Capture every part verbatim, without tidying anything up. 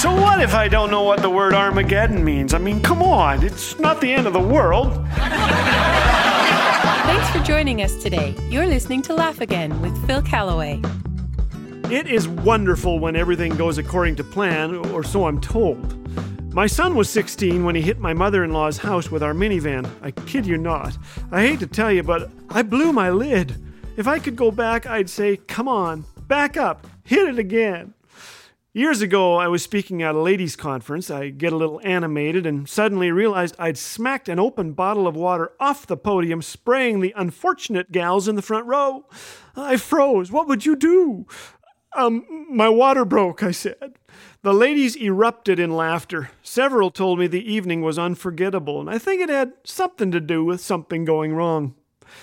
So what if I don't know what the word Armageddon means? I mean, come on, it's not the end of the world. Thanks for joining us today. You're listening to Laugh Again with Phil Callaway. It is wonderful when everything goes according to plan, or so I'm told. My son was sixteen when he hit my mother-in-law's house with our minivan. I kid you not. I hate to tell you, but I blew my lid. If I could go back, I'd say, come on, back up, hit it again. Years ago, I was speaking at a ladies' conference. I get a little animated and suddenly realized I'd smacked an open bottle of water off the podium, spraying the unfortunate gals in the front row. I froze. What would you do? Um, my water broke, I said. The ladies erupted in laughter. Several told me the evening was unforgettable, and I think it had something to do with something going wrong.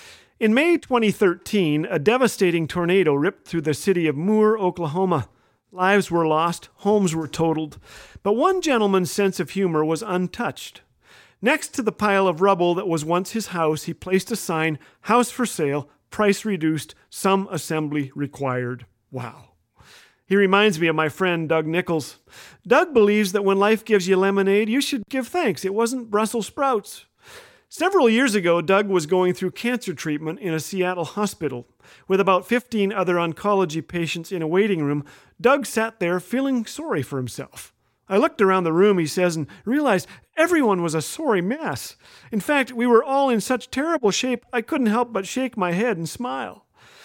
In May twenty thirteen, a devastating tornado ripped through the city of Moore, Oklahoma. Lives were lost, homes were totaled, but one gentleman's sense of humor was untouched. Next to the pile of rubble that was once his house, he placed a sign, house for sale, price reduced, some assembly required. Wow. He reminds me of my friend Doug Nichols. Doug believes that when life gives you lemonade, you should give thanks. It wasn't Brussels sprouts. Several years ago, Doug was going through cancer treatment in a Seattle hospital. With about fifteen other oncology patients in a waiting room, Doug sat there feeling sorry for himself. I looked around the room, he says, and realized everyone was a sorry mess. In fact, we were all in such terrible shape, I couldn't help but shake my head and smile.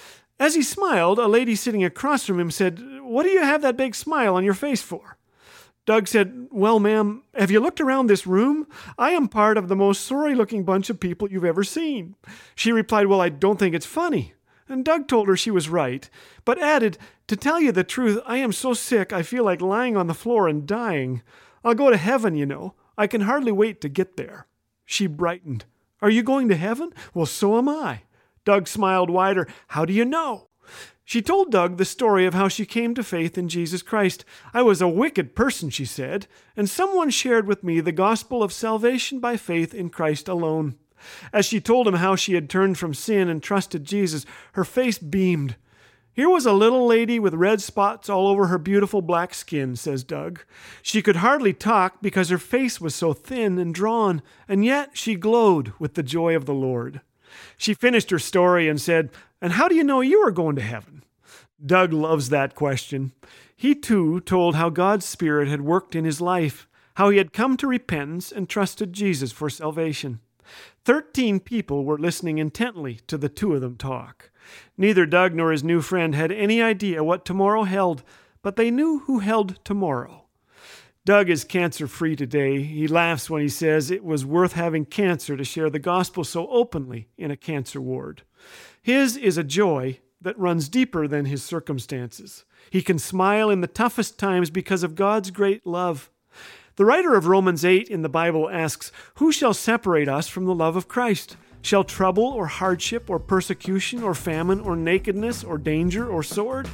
As he smiled, a lady sitting across from him said, "What do you have that big smile on your face for?" Doug said, "Well, ma'am, have you looked around this room? I am part of the most sorry-looking bunch of people you've ever seen." She replied, "Well, I don't think it's funny." And Doug told her she was right, but added, "To tell you the truth, I am so sick I feel like lying on the floor and dying. I'll go to heaven, you know. I can hardly wait to get there." She brightened. "Are you going to heaven? Well, so am I." Doug smiled wider. "How do you know?" She told Doug the story of how she came to faith in Jesus Christ. "I was a wicked person," she said, "and someone shared with me the gospel of salvation by faith in Christ alone." As she told him how she had turned from sin and trusted Jesus, her face beamed. "Here was a little lady with red spots all over her beautiful black skin," says Doug. "She could hardly talk because her face was so thin and drawn, and yet she glowed with the joy of the Lord." She finished her story and said, "And how do you know you are going to heaven?" Doug loves that question. He too told how God's Spirit had worked in his life, how he had come to repentance and trusted Jesus for salvation. Thirteen people were listening intently to the two of them talk. Neither Doug nor his new friend had any idea what tomorrow held, but they knew who held tomorrow. Doug is cancer-free today. He laughs when he says it was worth having cancer to share the gospel so openly in a cancer ward. His is a joy that runs deeper than his circumstances. He can smile in the toughest times because of God's great love. The writer of Romans eight in the Bible asks, "Who shall separate us from the love of Christ? Shall trouble or hardship or persecution or famine or nakedness or danger or sword?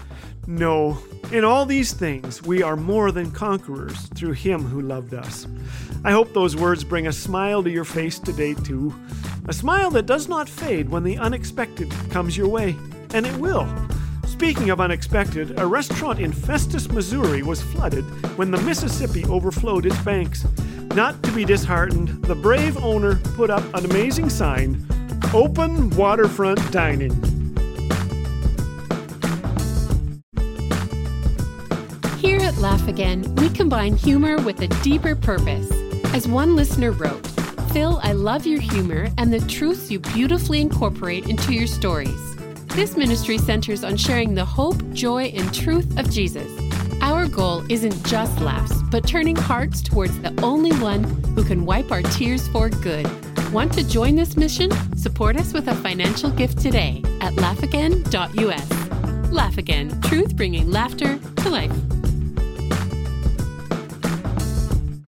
No, in all these things we are more than conquerors through him who loved us." I hope those words bring a smile to your face today too. A smile that does not fade when the unexpected comes your way. And it will. Speaking of unexpected, a restaurant in Festus, Missouri was flooded when the Mississippi overflowed its banks. Not to be disheartened, the brave owner put up an amazing sign, "Open Waterfront Dining." Here at Laugh Again, we combine humor with a deeper purpose. As one listener wrote, "Phil, I love your humor and the truths you beautifully incorporate into your stories." This ministry centers on sharing the hope, joy, and truth of Jesus. Our goal isn't just laughs, but turning hearts towards the only one who can wipe our tears for good. Want to join this mission? Support us with a financial gift today at laugh again dot u s. Laugh Again, truth bringing laughter to life.